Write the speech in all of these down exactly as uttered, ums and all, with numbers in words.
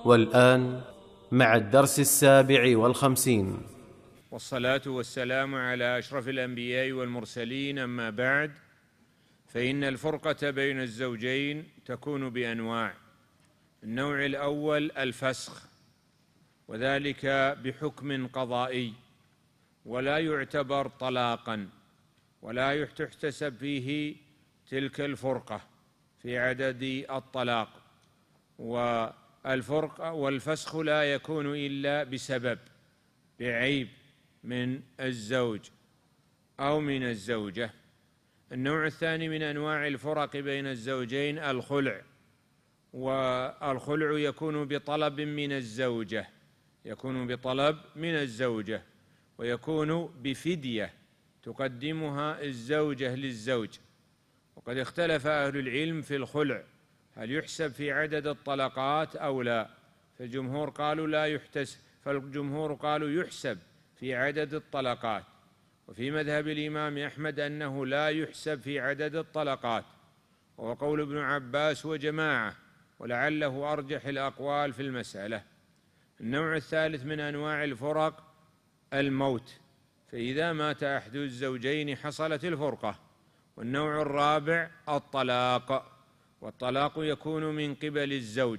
والآن مع الدرس السابع والخمسين. والصلاة والسلام على أشرف الأنبياء والمرسلين، أما بعد، فإن الفرقة بين الزوجين تكون بأنواع. النوع الأول الفسخ، وذلك بحكم قضائي، ولا يعتبر طلاقا، ولا تحتسب فيه تلك الفرقة في عدد الطلاق. والفرقة والفسخ لا يكون إلا بسبب، بعيب من الزوج أو من الزوجة. النوع الثاني من أنواع الفرق بين الزوجين الخلع، والخلع يكون بطلب من الزوجة يكون بطلب من الزوجة ويكون بفدية تقدمها الزوجة للزوج. وقد اختلف أهل العلم في الخلع، هل يحسب في عدد الطلقات أو لا؟ فالجمهور قالوا لا يحتسب فالجمهور قالوا يحسب في عدد الطلقات، وفي مذهب الإمام أحمد أنه لا يحسب في عدد الطلقات، وهو قول ابن عباس وجماعة، ولعله أرجح الأقوال في المسألة. النوع الثالث من أنواع الفرق الموت، فإذا مات أحد الزوجين حصلت الفرقة. والنوع الرابع الطلاق، والطلاق يكون من قبل الزوج،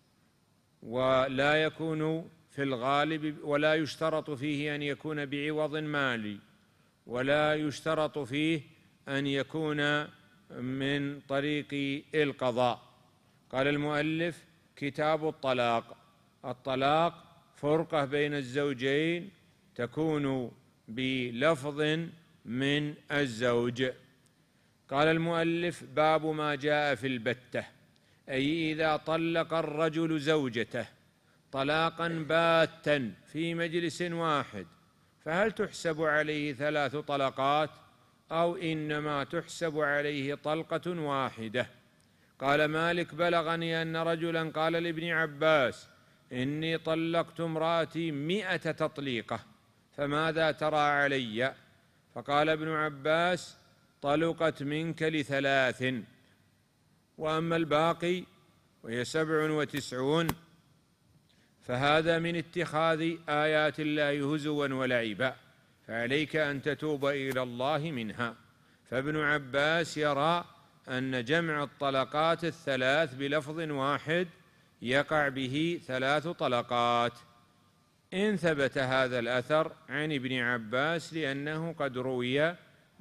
ولا يكون في الغالب ولا يشترط فيه أن يكون بعوض مالي، ولا يشترط فيه أن يكون من طريق القضاء. قال المؤلف: كتاب الطلاق. الطلاق فرقة بين الزوجين تكون بلفظ من الزوج. قال المؤلف: باب ما جاء في البتة، أي إذا طلق الرجل زوجته طلاقا باتا في مجلس واحد، فهل تحسب عليه ثلاث طلقات أو إنما تحسب عليه طلقة واحدة؟ قال مالك: بلغني أن رجلا قال لابن عباس: إني طلقت امرأتي مئة تطليقة، فماذا ترى علي؟ فقال ابن عباس: طلقت منك لثلاث، وأما الباقي وهي سبع وتسعون فهذا من اتخاذ آيات الله هزوا ولعبا، فعليك أن تتوب إلى الله منها. فابن عباس يرى أن جمع الطلقات الثلاث بلفظ واحد يقع به ثلاث طلقات، إن ثبت هذا الأثر عن ابن عباس، لأنه قد روي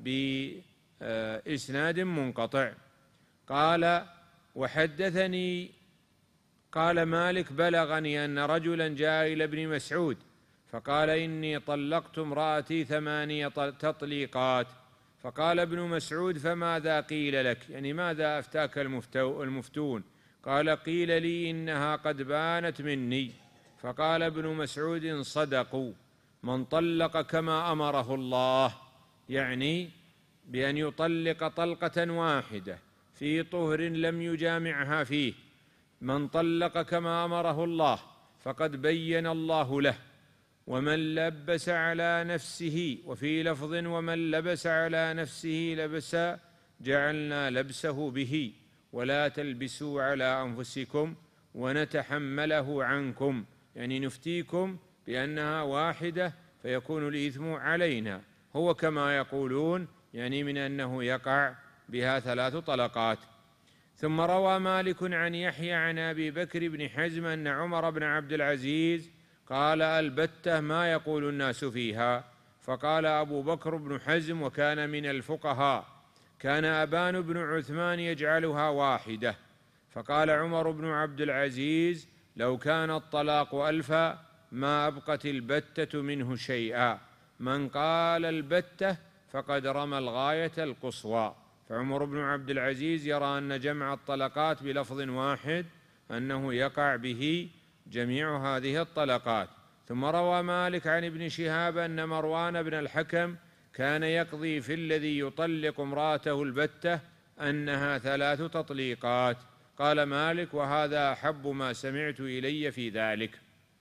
بإسناد منقطع. قال: وحدثني قال مالك: بلغني أن رجلا جاء إلى ابن مسعود فقال: إني طلقت امرأتي ثمانية تطليقات. فقال ابن مسعود: فماذا قيل لك؟ يعني ماذا أفتاك المفتون؟ قال: قيل لي إنها قد بانت مني. فقال ابن مسعود: صدقوا، من طلق كما أمره الله، يعني بأن يطلق طلقة واحدة في طهر لم يجامعها فيه، من طلق كما أمره الله فقد بين الله له. ومن لبس على نفسه، وفي لفظ: ومن لبس على نفسه لبس جعلنا لبسه به، ولا تلبسوا على أنفسكم ونتحمله عنكم، يعني نفتيكم بأنها واحدة فيكون الإثم علينا، هو كما يقولون، يعني من أنه يقع بها ثلاث طلقات. ثم روى مالك عن يحيى عن أبي بكر بن حزم أن عمر بن عبد العزيز قال: البتة ما يقول الناس فيها؟ فقال أبو بكر بن حزم، وكان من الفقهاء: كان أبان بن عثمان يجعلها واحدة. فقال عمر بن عبد العزيز: لو كان الطلاق ألفا ما أبقت البتة منه شيئا، من قال البتة فقد رمى الغاية القصوى. فعمر بن عبد العزيز يرى أن جمع الطلقات بلفظ واحد أنه يقع به جميع هذه الطلقات. ثم روى مالك عن ابن شهاب أن مروان بن الحكم كان يقضي في الذي يطلق امرأته البتة أنها ثلاث تطليقات. قال مالك: وهذا أحب ما سمعت إلي في ذلك.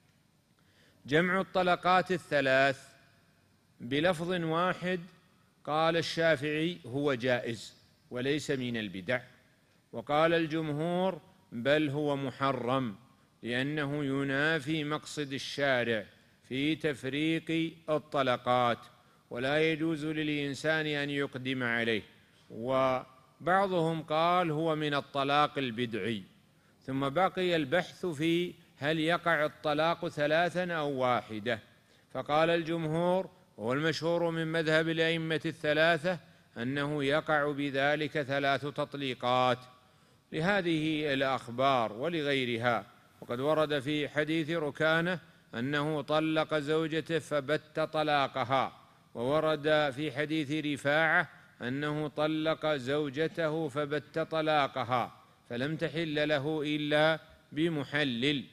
جمع الطلقات الثلاث بلفظ واحد قال الشافعي: هو جائز وليس من البدع. وقال الجمهور: بل هو محرم، لأنه ينافي مقصد الشارع في تفريق الطلقات، ولا يجوز للإنسان أن يقدم عليه. وبعضهم قال هو من الطلاق البدعي. ثم بقي البحث في هل يقع الطلاق ثلاثا أو واحدة، فقال الجمهور وهو المشهور من مذهب الأئمة الثلاثة أنه يقع بذلك ثلاث تطليقات لهذه الأخبار ولغيرها. وقد ورد في حديث ركانة أنه طلق زوجته فبت طلاقها، وورد في حديث رفاعة أنه طلق زوجته فبت طلاقها فلم تحل له إلا بمحلل.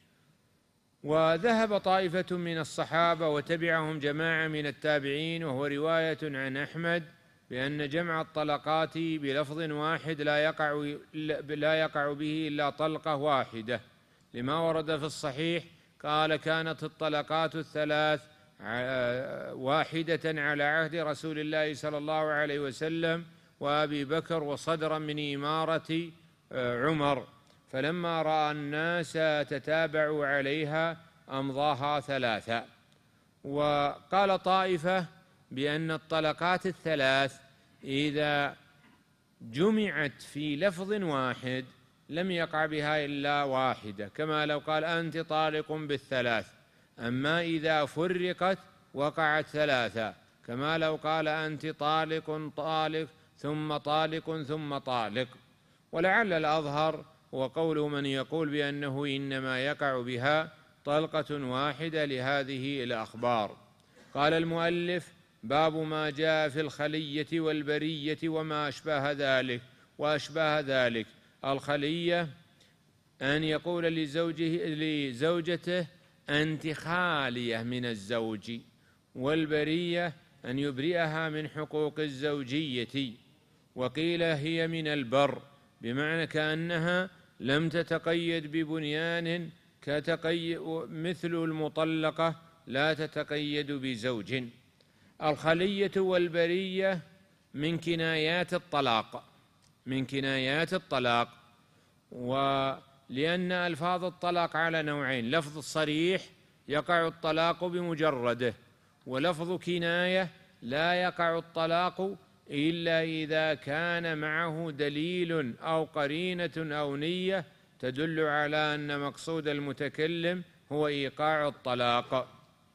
وذهب طائفة من الصحابة وتبعهم جماعة من التابعين، وهو رواية عن أحمد، بأن جمع الطلقات بلفظ واحد لا يقع, لا يقع به إلا طلقة واحدة، لما ورد في الصحيح قال كانت الطلقات الثلاث واحدة على عهد رسول الله صلى الله عليه وسلم وأبي بكر وصدرا من إمارة عمر، فلما رأى الناس تتابعوا عليها أمضاها ثلاثة. وقال طائفة بأن الطلقات الثلاث إذا جمعت في لفظ واحد لم يقع بها إلا واحدة، كما لو قال أنت طالق بالثلاث. أما إذا فرقت وقعت ثلاثة، كما لو قال أنت طالق طالق ثم طالق ثم طالق. ولعل الأظهر هو قول من يقول بأنه إنما يقع بها طلقة واحدة لهذه الأخبار. قال المؤلف: باب ما جاء في الخلية والبرية وما أشبه ذلك وأشبه ذلك. الخلية أن يقول لزوجه لزوجته أنت خالية من الزوج، والبرية أن يبرئها من حقوق الزوجية. وقيل هي من البر، بمعنى كأنها لم تتقيد ببنيان كتقيد مثل المطلقة لا تتقيد بزوج. الخلية والبرية من كنايات الطلاق من كنايات الطلاق ولأن ألفاظ الطلاق على نوعين: لفظ صريح يقع الطلاق بمجرده، ولفظ كناية لا يقع الطلاق إلا إذا كان معه دليل أو قرينة أو نية تدل على أن مقصود المتكلم هو إيقاع الطلاق.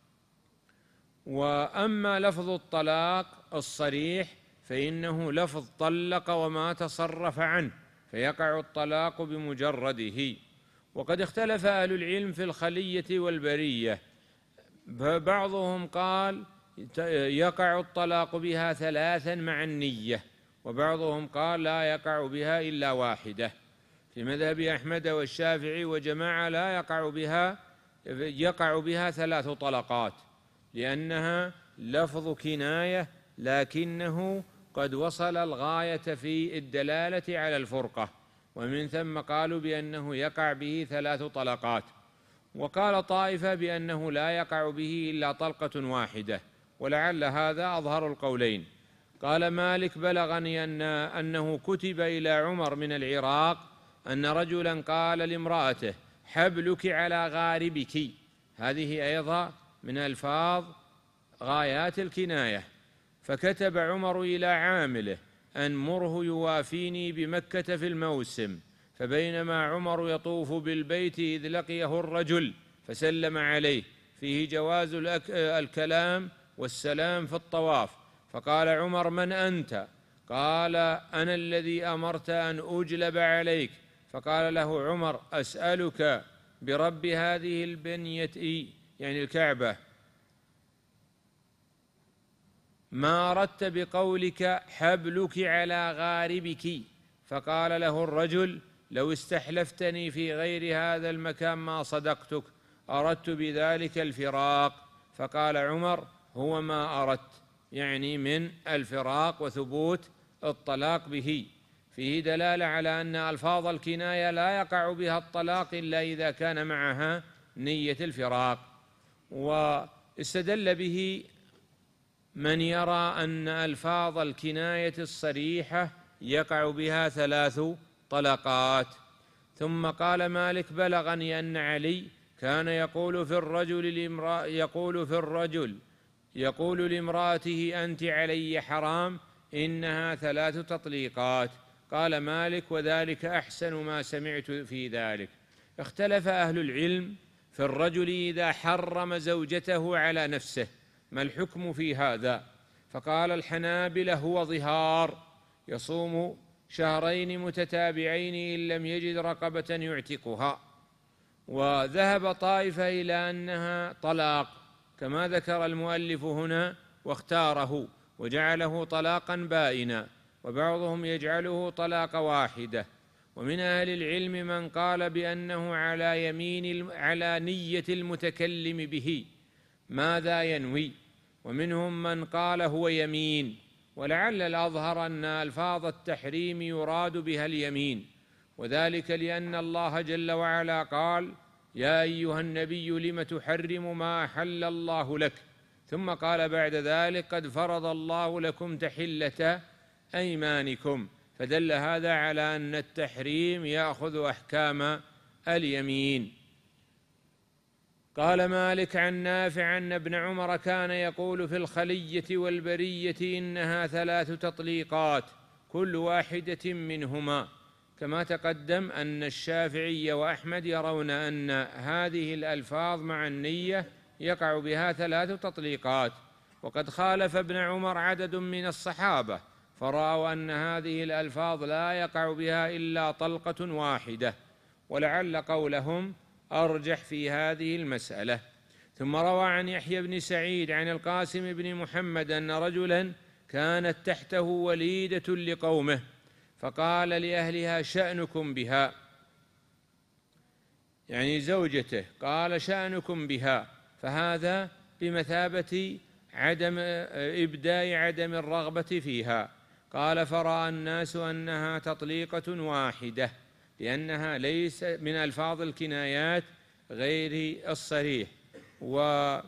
وأما لفظ الطلاق الصريح فإنه لفظ طلق وما تصرف عنه، فيقع الطلاق بمجرده. وقد اختلف أهل العلم في الخلية والبرية، فبعضهم قال يقع الطلاق بها ثلاثا مع النية، وبعضهم قال لا يقع بها إلا واحدة. في مذهب أحمد والشافعي وجماعة لا يقع بها يقع بها ثلاث طلقات، لأنها لفظ كناية لكنه قد وصل الغاية في الدلالة على الفرقة، ومن ثم قالوا بأنه يقع به ثلاث طلقات. وقال طائفة بأنه لا يقع به إلا طلقة واحدة، ولعل هذا أظهر القولين. قال مالك: بلغني أن أنه كتب إلى عمر من العراق أن رجلا قال لامرأته: حبلك على غاربك. هذه أيضا من ألفاظ غايات الكناية. فكتب عمر إلى عامله أن مره يوافيني بمكة في الموسم، فبينما عمر يطوف بالبيت إذ لقيه الرجل فسلم عليه، فيه جواز الكلام والسلام في الطواف. فقال عمر: من أنت؟ قال: أنا الذي أمرت أن أجلب عليك. فقال له عمر: أسألك برب هذه البنية، يعني الكعبة، ما أردت بقولك حبلك على غاربك؟ فقال له الرجل: لو استحلفتني في غير هذا المكان ما صدقتك، أردت بذلك الفراق. فقال عمر: هو ما أردت، يعني من الفراق وثبوت الطلاق به. فيه دلالة على أن ألفاظ الكناية لا يقع بها الطلاق إلا إذا كان معها نية الفراق. واستدل به من يرى أن ألفاظ الكناية الصريحة يقع بها ثلاث طلقات. ثم قال مالك: بلغني أن علي كان يقول في الرجل لامرأة يقول في الرجل يقول لامرأته: أنت علي حرام، إنها ثلاث تطليقات. قال مالك: وذلك أحسن ما سمعت في ذلك. اختلف أهل العلم في الرجل إذا حرم زوجته على نفسه ما الحكم في هذا؟ فقال الحنابلة: هو ظهار، يصوم شهرين متتابعين إن لم يجد رقبة يعتقها. وذهب طائفة إلى أنها طلاق كما ذكر المؤلف هنا واختاره، وجعله طلاقا بائنا، وبعضهم يجعله طلاق واحدة. ومن أهل العلم من قال بأنه على يمين على نية المتكلم به ماذا ينوي، ومنهم من قال هو يمين، ولعل الأظهر أن ألفاظ التحريم يراد بها اليمين، وذلك لأن الله جل وعلا قال: يا أيها النبي لم تحرم ما أحل الله لك، ثم قال بعد ذلك: قد فرض الله لكم تحلة أيمانكم، فدل هذا على أن التحريم يأخذ أحكام اليمين. قال مالك عن نافع أن ابن عمر كان يقول في الخلية والبرية: إنها ثلاث تطليقات كل واحدة منهما، كما تقدم أن الشافعي وأحمد يرون أن هذه الألفاظ مع النية يقع بها ثلاث تطليقات، وقد خالف ابن عمر عدد من الصحابة فرأوا أن هذه الألفاظ لا يقع بها إلا طلقة واحدة، ولعل قولهم أرجح في هذه المسألة. ثم روى عن يحيى بن سعيد عن القاسم بن محمد أن رجلا كانت تحته وليدة لقومه، فقال لأهلها: شأنكم بها، يعني زوجته، قال: شأنكم بها، فهذا بمثابة عدم إبداء عدم الرغبة فيها. قال: فرأى الناس أنها تطليقة واحدة، لأنها ليس من ألفاظ الكنايات غير الصريح. وقال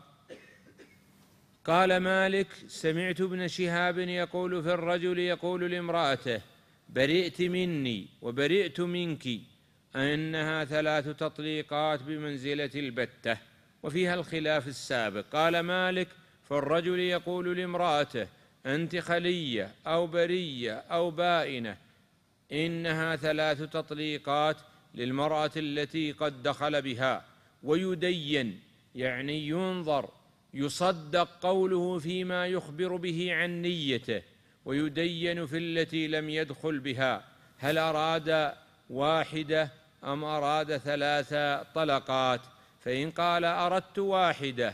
مالك: سمعت ابن شهاب يقول في الرجل يقول لامرأته: برئت مني وبرئت منك، أنها ثلاث تطليقات بمنزلة البتة، وفيها الخلاف السابق. قال مالك: فالرجل يقول لامرأته: أنت خلية أو برية أو بائنة، إنها ثلاث تطليقات للمرأة التي قد دخل بها، ويدين، يعني ينظر يصدق قوله فيما يخبر به عن نيته، ويدين في التي لم يدخل بها هل أراد واحدة أم أراد ثلاث طلقات. فإن قال: أردت واحدة،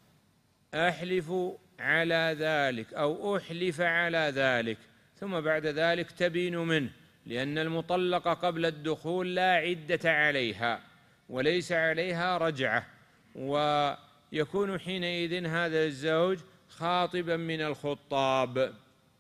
أحلف على ذلك أو أحلف على ذلك، ثم بعد ذلك تبين منه، لأن المطلقة قبل الدخول لا عدة عليها وليس عليها رجعة، ويكون حينئذ هذا الزوج خاطبا من الخطاب،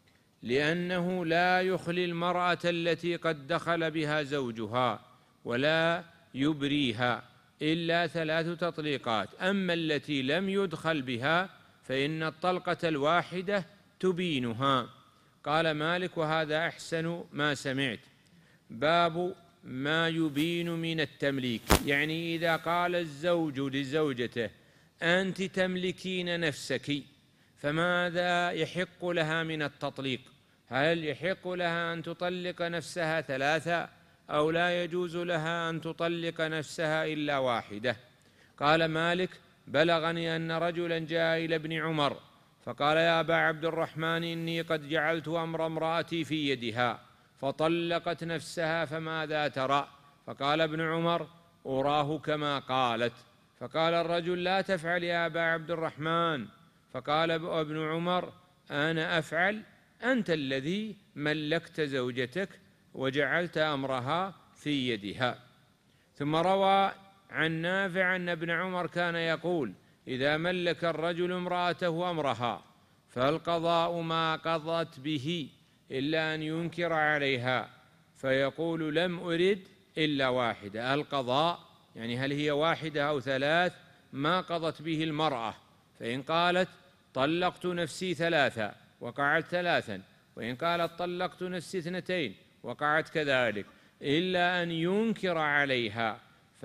لأنه لا يخلي المرأة التي قد دخل بها زوجها ولا يبريها إلا ثلاث تطليقات. أما التي لم يدخل بها فإن الطلقة الواحدة تبينها. قال مالك: وهذا أحسن ما سمعت. باب ما يبين من التمليك، يعني إذا قال الزوج لزوجته: أنت تملكين نفسك، فماذا يحق لها من التطليق؟ هل يحق لها أن تطلق نفسها ثلاثة أو لا يجوز لها أن تطلق نفسها إلا واحدة؟ قال مالك: بلغني أن رجلا جاء إلى ابن عمر فقال: يا أبا عبد الرحمن، إني قد جعلت أمر امرأتي في يدها فطلقت نفسها، فماذا ترى؟ فقال ابن عمر: أراه كما قالت. فقال الرجل: لا تفعل يا أبا عبد الرحمن. فقال ابن عمر: أنا أفعل، أنت الذي ملكت زوجتك وجعلت أمرها في يدها. ثم روى عن نافع أن ابن عمر كان يقول: إذا ملك الرجل امرأته أمرها فالقضاء ما قضت به إلا أن ينكر عليها، فيقول: لم أرد إلا واحدة. القضاء يعني هل هي واحدة أو ثلاث، ما قضت به المرأة. فإن قالت: طلقت نفسي ثلاثا، وقعت ثلاثا، وإن قالت: طلقت نفسي اثنتين، وقعت كذلك. إلا أن ينكر عليها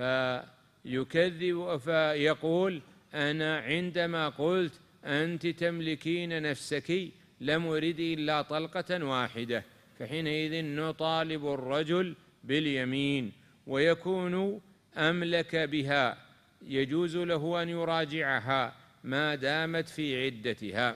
فيكذب فيقول أنا عندما قلت أنت تملكين نفسك لم أرد إلا طلقة واحدة، فحينئذ نطالب الرجل باليمين ويكون أملك بها، يجوز له أن يراجعها ما دامت في عدتها.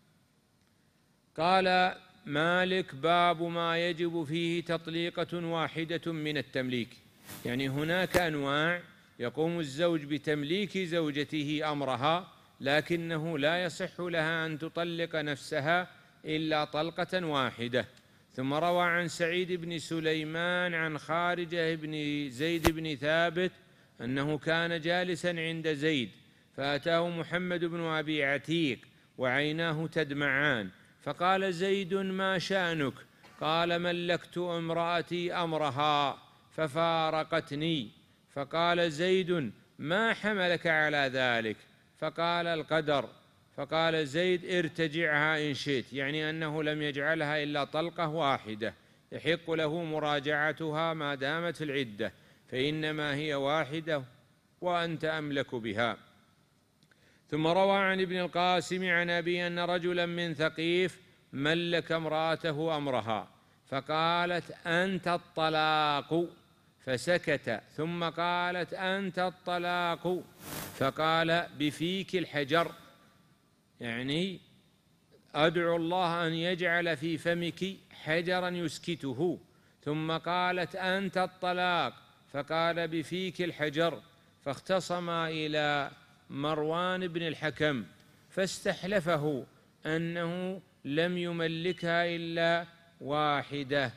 قال مالك باب ما يجب فيه تطليقة واحدة من التمليك، يعني هناك أنواع يقوم الزوج بتمليك زوجته أمرها لكنه لا يصح لها أن تطلق نفسها إلا طلقة واحدة. ثم روى عن سعيد بن سليمان عن خارجة بن زيد بن ثابت أنه كان جالسا عند زيد فأتاه محمد بن أبي عتيق وعيناه تدمعان، فقال زيد ما شأنك؟ قال ملكت امرأتي أمرها ففارقتني. فقال زيد ما حملك على ذلك؟ فقال القدر. فقال زيد ارتجعها إن شئت، يعني أنه لم يجعلها إلا طلقة واحدة، يحق له مراجعتها ما دامت في العدة، فإنما هي واحدة وأنت أملك بها. ثم روى عن ابن القاسم عن أبي أن رجلا من ثقيف ملك امرأته أمرها فقالت أنت الطلاق، فسكت، ثم قالت أنت الطلاق، فقال بفيك الحجر، يعني أدعو الله أن يجعل في فمك حجرا يسكته. ثم قالت أنت الطلاق، فقال بفيك الحجر. فاختصما إلى مروان بن الحكم فاستحلفه أنه لم يملكها إلا واحدة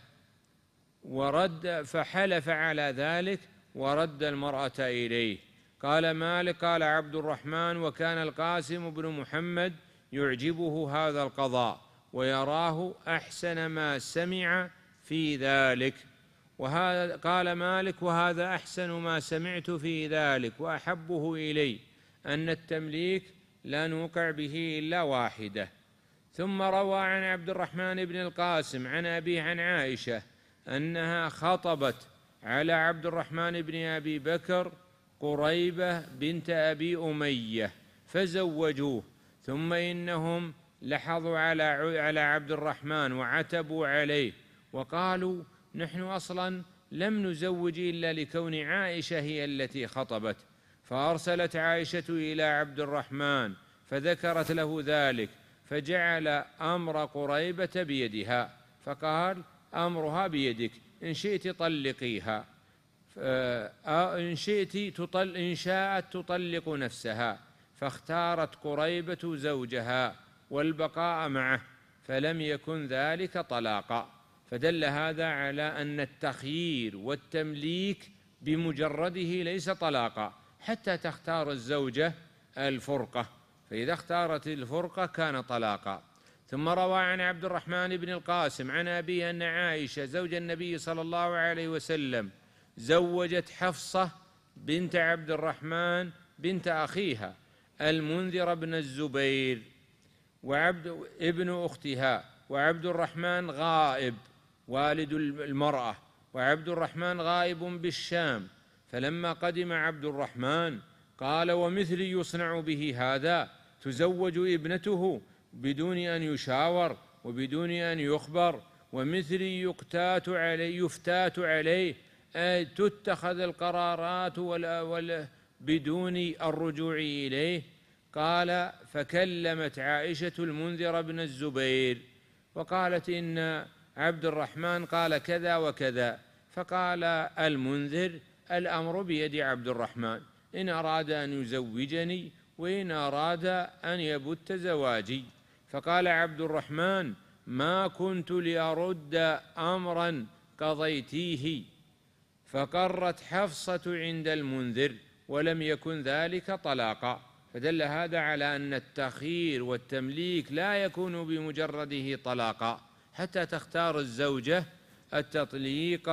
ورد، فحلف على ذلك ورد المرأة إليه. قال مالك قال عبد الرحمن وكان القاسم بن محمد يعجبه هذا القضاء ويراه أحسن ما سمع في ذلك. وهذا قال مالك وهذا أحسن ما سمعت في ذلك وأحبه إلي أن التمليك لا نوقع به إلا واحدة. ثم روى عن عبد الرحمن بن القاسم عن أبيه عن عائشة أنها خطبت على عبد الرحمن بن أبي بكر قريبة بنت أبي أمية فزوجوه، ثم إنهم لحظوا على على عبد الرحمن وعتبوا عليه وقالوا نحن أصلا لم نزوج إلا لكون عائشة هي التي خطبت. فأرسلت عائشة إلى عبد الرحمن فذكرت له ذلك، فجعل أمر قريبة بيدها، فقال أمرها بيدك، إن شئت طلقيها، إن شئت تطل إن شاءت تطلق نفسها. فاختارت قريبة زوجها والبقاء معه، فلم يكن ذلك طلاقا. فدل هذا على أن التخيير والتمليك بمجرده ليس طلاقا حتى تختار الزوجة الفرقة، فإذا اختارت الفرقة كان طلاقا. ثم روى عن عبد الرحمن بن القاسم عن أبيه أن عائشة زوج النبي صلى الله عليه وسلم زوجت حفصة بنت عبد الرحمن بنت أخيها المنذر بن الزبير وعبد ابن أختها، وعبد الرحمن غائب والد المرأة، وعبد الرحمن غائب بالشام. فلما قدم عبد الرحمن قال ومثلي يصنع به هذا؟ تزوج ابنته بدون أن يشاور وبدون أن يخبر، ومثلي يقتات عليه يفتات عليه، أي تتخذ القرارات ولا ولا بدون الرجوع إليه. قال فكلمت عائشة المنذر بن الزبير وقالت إن عبد الرحمن قال كذا وكذا، فقال المنذر الأمر بيد عبد الرحمن، إن أراد أن يزوجني وإن أراد أن يبت زواجي. فقال عبد الرحمن ما كنت لأرد أمرا قضيتيه. فقرت حفصة عند المنذر ولم يكن ذلك طلاقا. فدل هذا على أن التخيير والتمليك لا يكون بمجرده طلاقا حتى تختار الزوجة التطليق،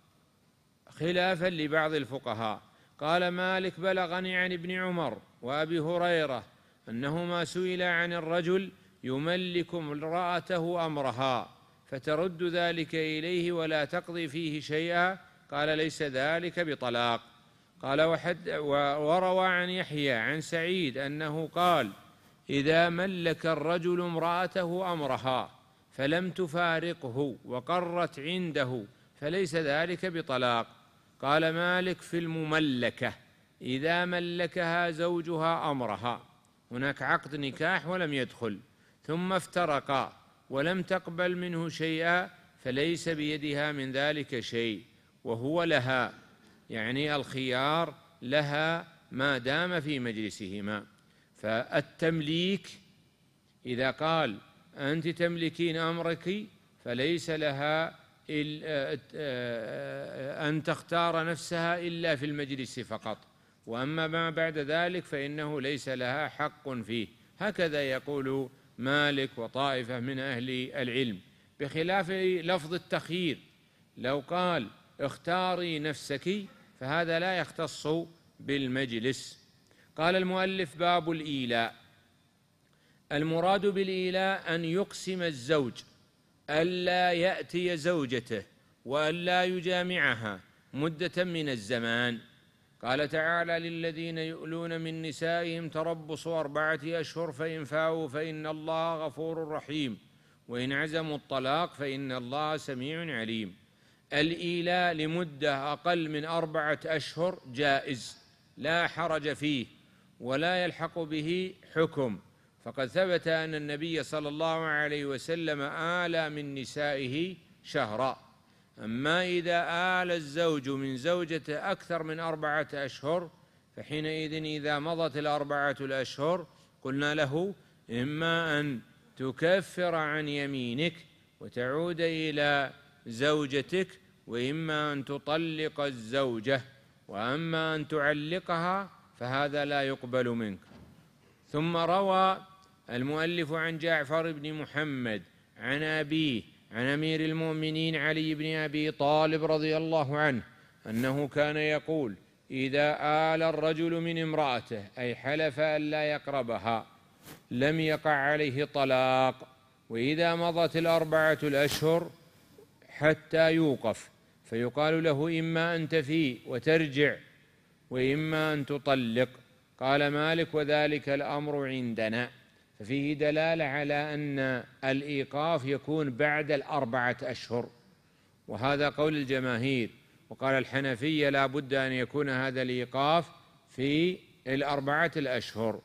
خلافا لبعض الفقهاء. قال مالك بلغني عن ابن عمر وأبي هريرة أنهما سئلا عن الرجل يملك امرأته أمرها فترد ذلك إليه ولا تقضي فيه شيئا؟ قال ليس ذلك بطلاق. قال وحد وروى عن يحيى عن سعيد أنه قال إذا ملك الرجل امرأته أمرها فلم تفارقه وقرت عنده فليس ذلك بطلاق. قال مالك في المملكة إذا ملكها زوجها أمرها، هناك عقد نكاح ولم يدخل ثم افترقا ولم تقبل منه شيئا فليس بيدها من ذلك شيء، وهو لها، يعني الخيار لها ما دام في مجلسهما. فالتمليك إذا قال أنت تملكين أمرك فليس لها أن تختار نفسها إلا في المجلس فقط، وأما ما بعد ذلك فإنه ليس لها حق فيه. هكذا يقول مالك وطائفة من أهل العلم، بخلاف لفظ التخيير. لو قال اختاري نفسك فهذا لا يختص بالمجلس. قال المؤلف باب الإيلاء. المراد بالإيلاء أن يقسم الزوج ألا يأتي زوجته وألا يجامعها مدة من الزمان. قال تعالى للذين يؤلون من نسائهم تربص أربعة أشهر فإن فاءوا فإن الله غفور رحيم وإن عزموا الطلاق فإن الله سميع عليم. الإيلاء لمدة أقل من أربعة أشهر جائز لا حرج فيه ولا يلحق به حكم، فقد ثبت أن النبي صلى الله عليه وسلم آلى من نسائه شهرا. أما إذا آل الزوج من زوجته أكثر من أربعة أشهر فحينئذ إذا مضت الأربعة الأشهر قلنا له إما أن تكفر عن يمينك وتعود إلى زوجتك، وإما أن تطلق الزوجة، وأما أن تعلقها فهذا لا يقبل منك. ثم روى المؤلف عن جعفر بن محمد عن أبيه عن أمير المؤمنين علي بن أبي طالب رضي الله عنه أنه كان يقول إذا آل الرجل من امرأته أي حلف أن لا يقربها لم يقع عليه طلاق، وإذا مضت الأربعة الأشهر حتى يوقف فيقال له إما أن تفي وترجع وإما أن تطلق. قال مالك وذلك الأمر عندنا، ففيه دلالة على أن الإيقاف يكون بعد الأربعة أشهر، وهذا قول الجماهير. وقال الحنفية لا بد أن يكون هذا الإيقاف في الأربعة الأشهر.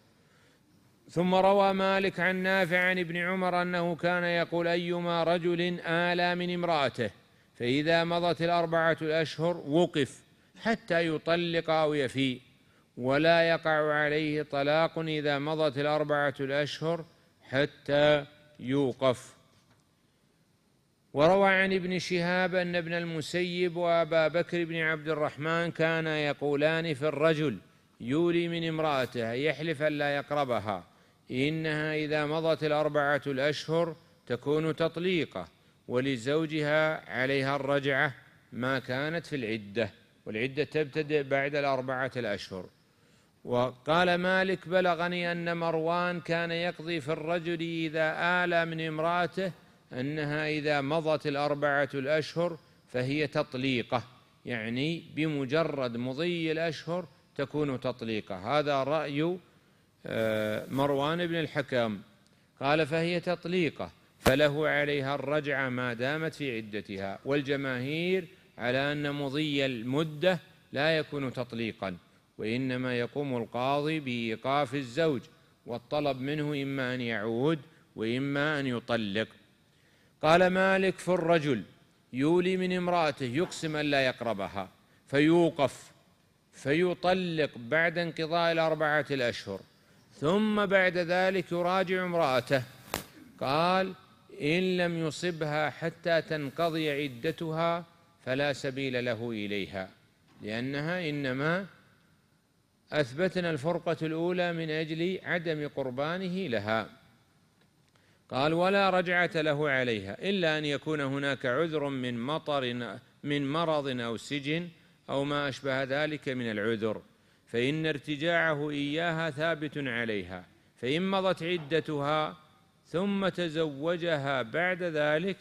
ثم روى مالك عن نافع عن ابن عمر أنه كان يقول أيما رجل آلى من امرأته فإذا مضت الأربعة الأشهر وقف حتى يطلق أو يفي، ولا يقع عليه طلاق إذا مضت الأربعة الأشهر حتى يوقف. وروى عن ابن شهاب أن ابن المسيب وأبا بكر بن عبد الرحمن كانا يقولان في الرجل يولي من امرأته يحلف أن لا يقربها إنها إذا مضت الأربعة الأشهر تكون تطليقة ولزوجها عليها الرجعة ما كانت في العدة، والعدة تبتدئ بعد الأربعة الأشهر. وقال مالك بلغني أن مروان كان يقضي في الرجل إذا آلى من امرأته أنها إذا مضت الأربعة الأشهر فهي تطليقة، يعني بمجرد مضي الأشهر تكون تطليقة. هذا رأي مروان بن الحكم، قال فهي تطليقة فله عليها الرجعة ما دامت في عدتها. والجماهير على أن مضي المدة لا يكون تطليقا، وإنما يقوم القاضي بإيقاف الزوج والطلب منه إما أن يعود وإما أن يطلق. قال مالك في الرجل يولي من امرأته يقسم أن لا يقربها فيوقف فيطلق بعد انقضاء الأربعة الأشهر ثم بعد ذلك يراجع امرأته. قال إن لم يصبها حتى تنقضي عدتها فلا سبيل له إليها، لأنها إنما أثبتنا الفرقة الأولى من أجل عدم قربانه لها. قال ولا رجعة له عليها إلا أن يكون هناك عذر من مطر من مرض أو سجن أو ما أشبه ذلك من العذر، فإن ارتجاعه إياها ثابت عليها، فإن مضت عدتها ثم تزوجها بعد ذلك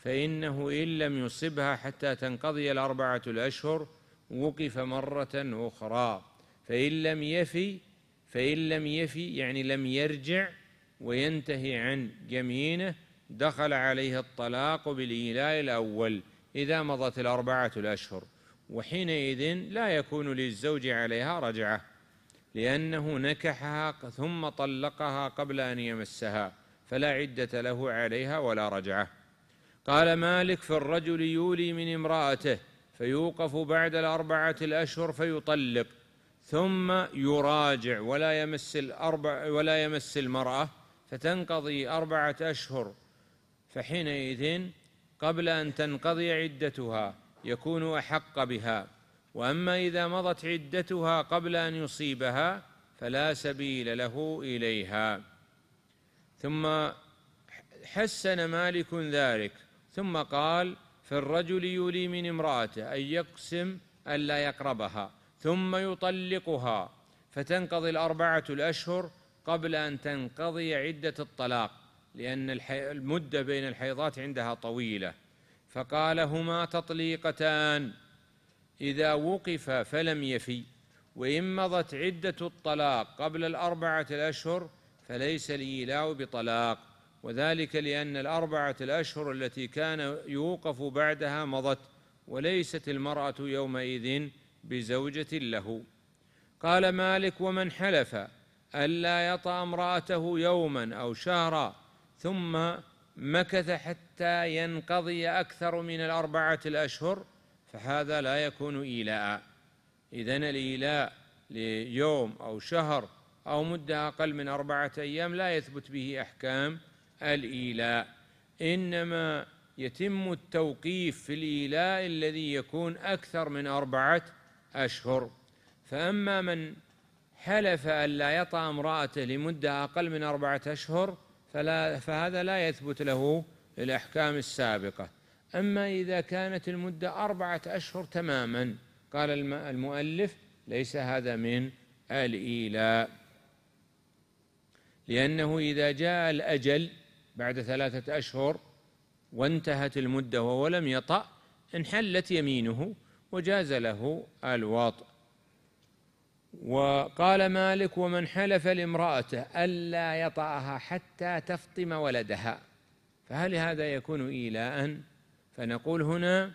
فإنه إن لم يصبها حتى تنقضي الأربعة الأشهر وقف مرة أخرى، فإن لم يفي فإن لم يفي يعني لم يرجع وينتهي عن يمينه دخل عليه الطلاق بالإيلاء الأول إذا مضت الأربعة الأشهر، وحينئذ لا يكون للزوج عليها رجعة، لأنه نكحها ثم طلقها قبل أن يمسها، فلا عدة له عليها ولا رجعة. قال مالك: في الرجل يولي من امرأته فيوقف بعد الأربعة الأشهر فيطلق ثم يراجع ولا يمس الأربع ولا يمس المرأة فتنقضي أربعة أشهر، فحينئذ قبل أن تنقضي عدتها يكون أحق بها. وأما إذا مضت عدتها قبل أن يصيبها فلا سبيل له إليها. ثم حسن مالك ذلك ثم قال: في الرجل يولي من امرأته أن يقسم ألا يقربها ثم يطلقها فتنقضي الأربعة الأشهر قبل أن تنقضي عدة الطلاق، لأن المدة بين الحيضات عندها طويلة، فقال: هما تطليقتان إذا وقف فلم يفي، وإن مضت عدة الطلاق قبل الأربعة الأشهر فليس الإيلاء بطلاق، وذلك لأن الأربعة الأشهر التي كان يوقف بعدها مضت، وليست المرأة يومئذ بزوجة له. قال مالك: ومن حلف ألا يطأ امرأته يوما أو شهرا ثم مكث حتى ينقضي أكثر من الأربعة الأشهر فهذا لا يكون إيلاء. إذن الإيلاء ليوم أو شهر أو مدة أقل من أربعة أيام لا يثبت به أحكام الإيلاء، إنما يتم التوقيف في الإيلاء الذي يكون أكثر من أربعة أشهر. فأما من حلف ألا يطأ امرأته لمدة أقل من أربعة أشهر فلا فهذا لا يثبت له الأحكام السابقة. أما إذا كانت المدة أربعة أشهر تماما قال المؤلف: ليس هذا من الإيلاء، لأنه إذا جاء الأجل بعد ثلاثة أشهر وانتهت المدة وهو لم يطأ انحلت يمينه وجاز له الوطء. وقال مالك: ومن حلف لامرأته ألا يطأها حتى تفطم ولدها فهل هذا يكون إيلاء؟ فنقول هنا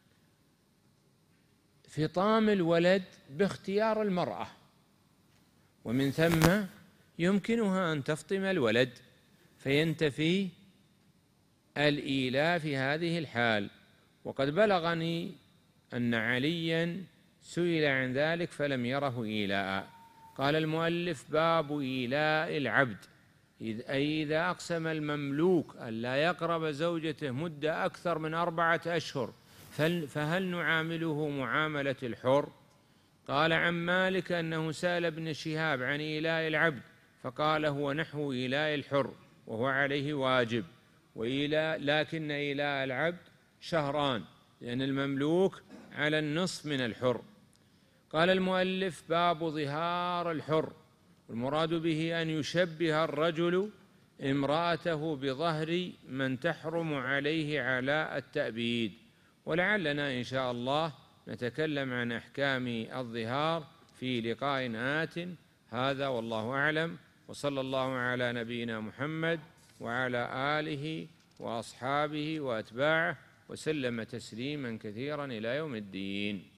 فطام الولد باختيار المرأة، ومن ثم يمكنها أن تفطم الولد فينتفي الإيلاء في هذه الحال. وقد بلغني أن عليا سئل عن ذلك فلم يره إيلاء. قال المؤلف: باب إيلاء العبد، أي إذا أقسم المملوك ألا يقرب زوجته مدة أكثر من أربعة أشهر فهل نعامله معاملة الحر؟ قال عن مالك أنه سأل ابن شهاب عن إيلاء العبد فقال: هو نحو إيلاء الحر وهو عليه واجب، وإيلاء لكن إيلاء العبد شهران لأن المملوك على النصف من الحر. قال المؤلف: باب ظهار الحر، والمراد به أن يشبه الرجل امرأته بظهر من تحرم عليه على التأبيد. ولعلنا إن شاء الله نتكلم عن أحكام الظهار في لقاء آت. هذا والله أعلم، وصلى الله على نبينا محمد وعلى آله وأصحابه وأتباعه وسلم تسليما كثيرا إلى يوم الدين.